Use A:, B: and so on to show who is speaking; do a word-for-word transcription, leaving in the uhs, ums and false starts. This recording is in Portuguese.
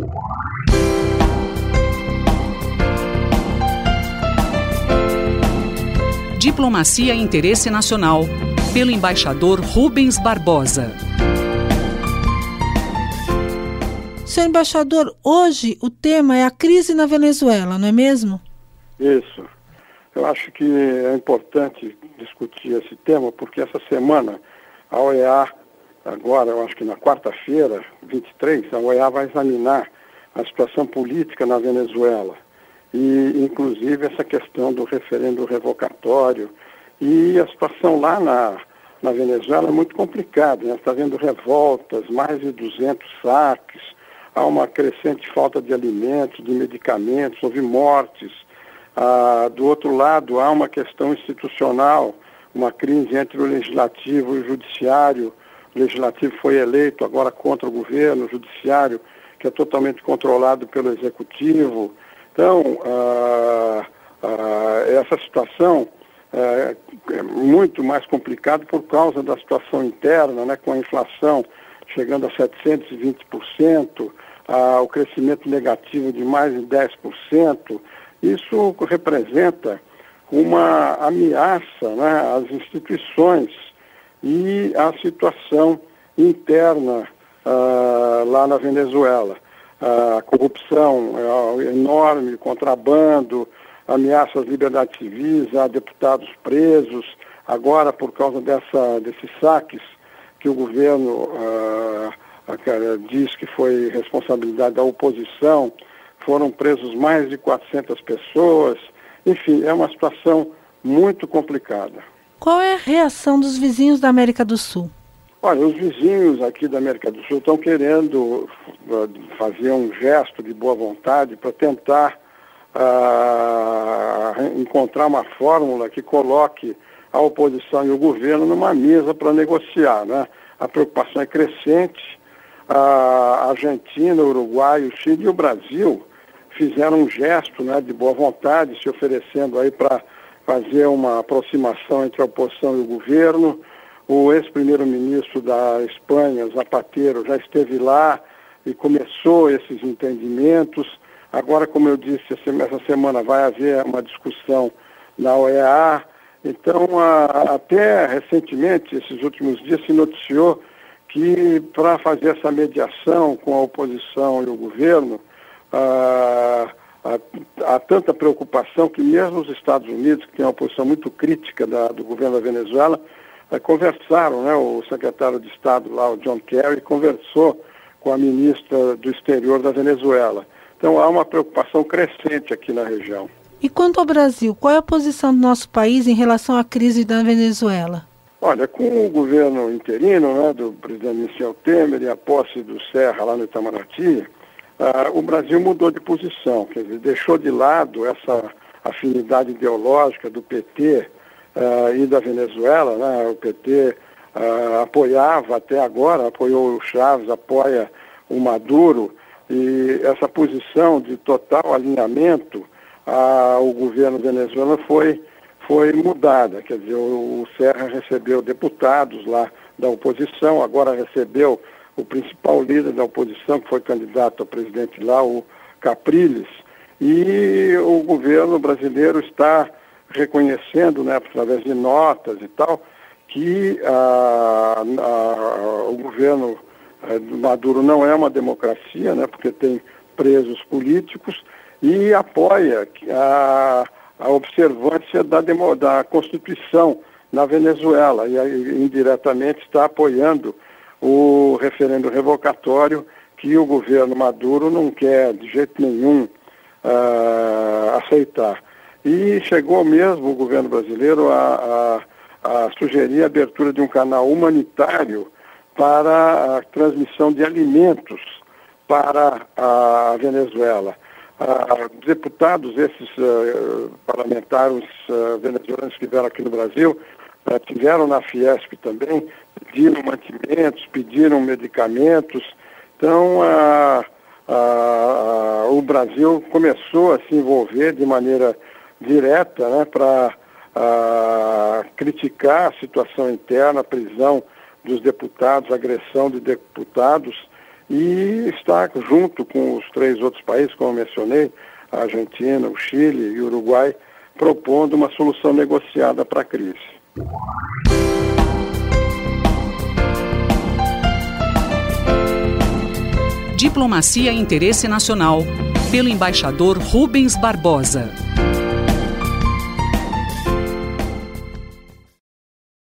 A: Diplomacia e Interesse Nacional, pelo embaixador Rubens Barbosa.
B: Senhor embaixador, hoje o tema é a crise na Venezuela, não é mesmo?
C: Isso. Eu acho que é importante discutir esse tema, porque essa semana a O E A, agora, eu acho que na quarta-feira, vinte e três, a O E A vai examinar a situação política na Venezuela. E, inclusive, essa questão do referendo revocatório. E a situação lá na, na Venezuela é muito complicada, né? Está havendo revoltas, mais de duzentos saques, há uma crescente falta de alimentos, de medicamentos, houve mortes. Ah, do outro lado, há uma questão institucional, uma crise entre o legislativo e o judiciário. O legislativo foi eleito agora contra o governo, o judiciário, que é totalmente controlado pelo executivo. Então, ah, ah, essa situação é, é muito mais complicada por causa da situação interna, né, com a inflação chegando a setecentos e vinte por cento, ah, o crescimento negativo de mais de dez por cento. Isso representa uma ameaça, né, às instituições e à situação interna ah, lá na Venezuela. A corrupção é enorme, contrabando, ameaça às liberdades civis, há deputados presos. Agora, por causa dessa, desses saques que o governo ah, diz que foi responsabilidade da oposição, foram presos mais de quatrocentas pessoas. Enfim, é uma situação muito complicada.
B: Qual é a reação dos vizinhos da América do Sul?
C: Olha, os vizinhos aqui da América do Sul estão querendo fazer um gesto de boa vontade para tentar uh, encontrar uma fórmula que coloque a oposição e o governo numa mesa para negociar, né? A preocupação é crescente. A Argentina, o Uruguai, o Chile e o Brasil fizeram um gesto, né, de boa vontade, se oferecendo aí para fazer uma aproximação entre a oposição e o governo. O ex-primeiro-ministro da Espanha, Zapatero, já esteve lá e começou esses entendimentos. Agora, como eu disse, essa semana vai haver uma discussão na O E A. Então, a, até recentemente, esses últimos dias, se noticiou que para fazer essa mediação com a oposição e o governo, ah, há, há tanta preocupação que mesmo os Estados Unidos, que tem uma posição muito crítica da, do governo da Venezuela, conversaram, né, o secretário de Estado lá, o John Kerry, conversou com a ministra do Exterior da Venezuela. Então há uma preocupação crescente aqui na região.
B: E quanto ao Brasil, qual é a posição do nosso país em relação à crise da Venezuela?
C: Olha, com o governo interino, né, do presidente Michel Temer e a posse do Serra lá no Itamaraty, uh, o Brasil mudou de posição, quer dizer, deixou de lado essa afinidade ideológica do P T Uh, e da Venezuela, né? O P T uh, apoiava até agora, apoiou o Chávez, apoia o Maduro, e essa posição de total alinhamento ao governo venezuelano foi, foi mudada. Quer dizer, o, o Serra recebeu deputados lá da oposição, agora recebeu o principal líder da oposição, que foi candidato a presidente lá, o Capriles, e o governo brasileiro está reconhecendo, né, através de notas e tal, que ah, ah, o governo ah, do Maduro não é uma democracia, né, porque tem presos políticos, e apoia a, a observância da, demo, da Constituição na Venezuela, e aí, indiretamente está apoiando o referendo revocatório que o governo Maduro não quer de jeito nenhum ah, aceitar. E chegou mesmo o governo brasileiro a, a, a sugerir a abertura de um canal humanitário para a transmissão de alimentos para a Venezuela. Ah, deputados, esses uh, parlamentares uh, venezuelanos que vieram aqui no Brasil, uh, tiveram na Fiesp também, pediram mantimentos, pediram medicamentos. Então, uh, uh, uh, o Brasil começou a se envolver de maneira direta, né, para uh, criticar a situação interna, a prisão dos deputados, a agressão de deputados, e está junto com os três outros países, como eu mencionei, a Argentina, o Chile e o Uruguai, propondo uma solução negociada para a crise.
A: Diplomacia e Interesse Nacional, pelo embaixador Rubens Barbosa.